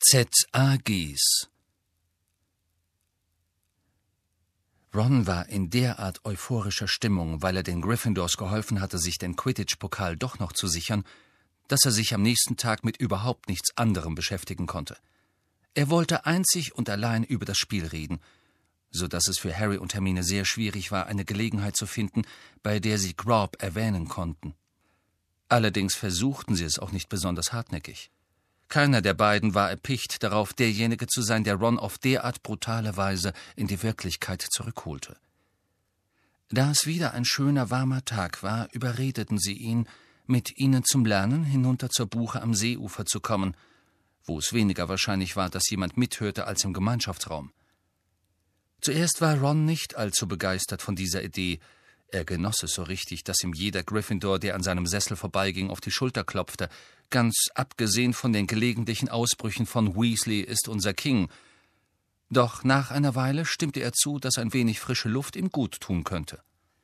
ZAGs. Ron war in derart euphorischer Stimmung, weil er den Gryffindors geholfen hatte, sich den Quidditch-Pokal doch noch zu sichern, dass er sich am nächsten Tag mit überhaupt nichts anderem beschäftigen konnte. Er wollte einzig und allein über das Spiel reden, so dass es für Harry und Hermine sehr schwierig war, eine Gelegenheit zu finden, bei der sie Grob erwähnen konnten. Allerdings versuchten sie es auch nicht besonders hartnäckig. Keiner der beiden war erpicht darauf, derjenige zu sein, der Ron auf derart brutale Weise in die Wirklichkeit zurückholte. Da es wieder ein schöner, warmer Tag war, überredeten sie ihn, mit ihnen zum Lernen hinunter zur Buche am Seeufer zu kommen, wo es weniger wahrscheinlich war, dass jemand mithörte als im Gemeinschaftsraum. Zuerst war Ron nicht allzu begeistert von dieser Idee. Er genoss es so richtig, dass ihm jeder Gryffindor, der an seinem Sessel vorbeiging, auf die Schulter klopfte, ganz abgesehen von den gelegentlichen Ausbrüchen von »Weasley ist unser King«. Doch nach einer Weile stimmte er zu, dass ein wenig frische Luft ihm gut tun könnte.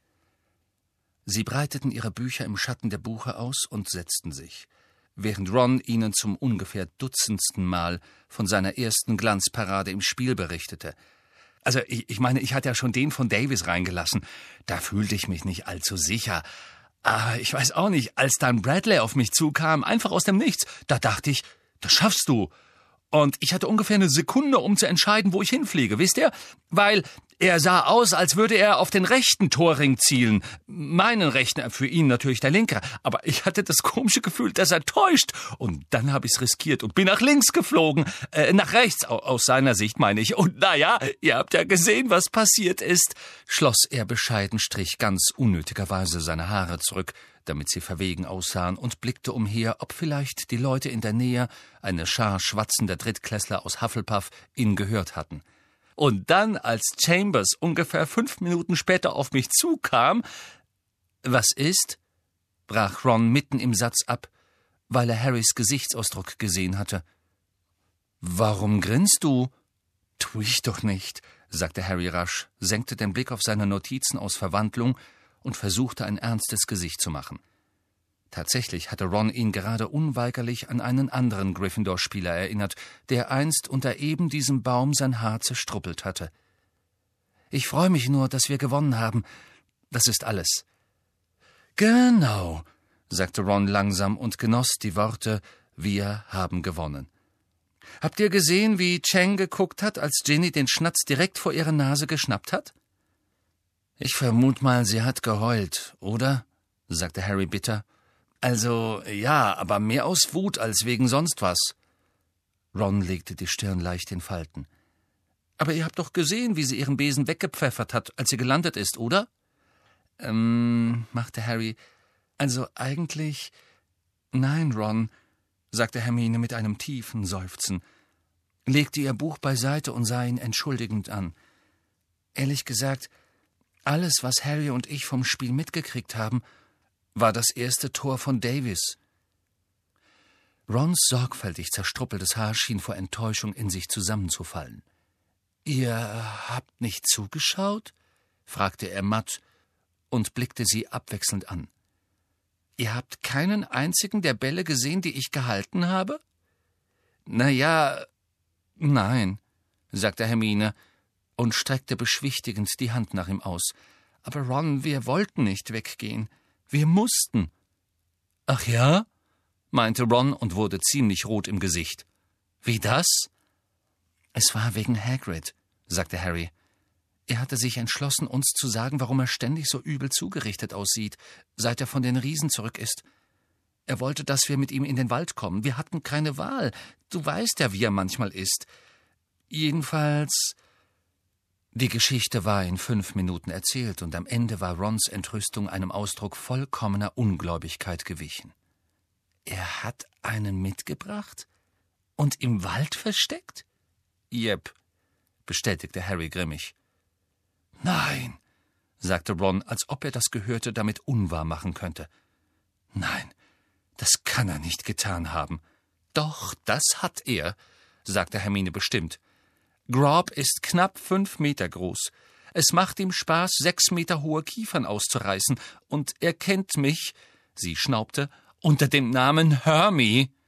Sie breiteten ihre Bücher im Schatten der Buche aus und setzten sich, während Ron ihnen zum ungefähr dutzendsten Mal von seiner ersten Glanzparade im Spiel berichtete. Also, ich meine, ich hatte ja schon den von Davis reingelassen. Da fühlte ich mich nicht allzu sicher. Aber ich weiß auch nicht, als dann Bradley auf mich zukam, einfach aus dem Nichts, da dachte ich, das schaffst du. Und ich hatte ungefähr eine Sekunde, um zu entscheiden, wo ich hinfliege, wisst ihr? Weil er sah aus, als würde er auf den rechten Torring zielen. Meinen rechten, für ihn natürlich der linke. Aber ich hatte das komische Gefühl, dass er täuscht. Und dann habe ich's riskiert und bin nach links geflogen. Nach rechts, aus seiner Sicht meine ich. Und naja, ihr habt ja gesehen, was passiert ist, schloss er bescheiden, strich ganz unnötigerweise seine Haare zurück, damit sie verwegen aussahen, und blickte umher, ob vielleicht die Leute in der Nähe, eine Schar schwatzender Drittklässler aus Hufflepuff, ihn gehört hatten. Und dann, als Chambers ungefähr 5 Minuten später auf mich zukam... »Was ist?« brach Ron mitten im Satz ab, weil er Harrys Gesichtsausdruck gesehen hatte. »Warum grinst du?« »Tu ich doch nicht«, sagte Harry rasch, senkte den Blick auf seine Notizen aus Verwandlung und versuchte, ein ernstes Gesicht zu machen. Tatsächlich hatte Ron ihn gerade unweigerlich an einen anderen Gryffindor-Spieler erinnert, der einst unter eben diesem Baum sein Haar zerstruppelt hatte. »Ich freue mich nur, dass wir gewonnen haben. Das ist alles.« »Genau«, sagte Ron langsam und genoss die Worte, »wir haben gewonnen.« »Habt ihr gesehen, wie Chang geguckt hat, als Ginny den Schnatz direkt vor ihrer Nase geschnappt hat?« »Ich vermute mal, sie hat geheult, oder?«, sagte Harry bitter. »Also, ja, aber mehr aus Wut als wegen sonst was.« Ron legte die Stirn leicht in Falten. »Aber ihr habt doch gesehen, wie sie ihren Besen weggepfeffert hat, als sie gelandet ist, oder?« machte Harry. »Also eigentlich...« »Nein, Ron«, sagte Hermine mit einem tiefen Seufzen, legte ihr Buch beiseite und sah ihn entschuldigend an. »Ehrlich gesagt, alles, was Harry und ich vom Spiel mitgekriegt haben, war das erste Tor von Davis.« Rons sorgfältig zerstruppeltes Haar schien vor Enttäuschung in sich zusammenzufallen. »Ihr habt nicht zugeschaut?« fragte er matt und blickte sie abwechselnd an. »Ihr habt keinen einzigen der Bälle gesehen, die ich gehalten habe?« »Na ja, nein«, sagte Hermine und streckte beschwichtigend die Hand nach ihm aus. »Aber Ron, wir wollten nicht weggehen. Wir mussten.« »Ach ja?«, meinte Ron und wurde ziemlich rot im Gesicht. »Wie das?« »Es war wegen Hagrid«, sagte Harry. »Er hatte sich entschlossen, uns zu sagen, warum er ständig so übel zugerichtet aussieht, seit er von den Riesen zurück ist. Er wollte, dass wir mit ihm in den Wald kommen. Wir hatten keine Wahl. Du weißt ja, wie er manchmal ist. Jedenfalls...« Die Geschichte war in 5 Minuten erzählt, und am Ende war Rons Entrüstung einem Ausdruck vollkommener Ungläubigkeit gewichen. »Er hat einen mitgebracht? Und im Wald versteckt?« »Jep«, bestätigte Harry grimmig. »Nein«, sagte Ron, als ob er das Gehörte damit unwahr machen könnte. »Nein, das kann er nicht getan haben.« »Doch, das hat er«, sagte Hermine bestimmt. »Grob ist knapp 5 Meter groß. Es macht ihm Spaß, 6 Meter hohe Kiefern auszureißen, und er kennt mich«, sie schnaubte, »unter dem Namen Hermie.«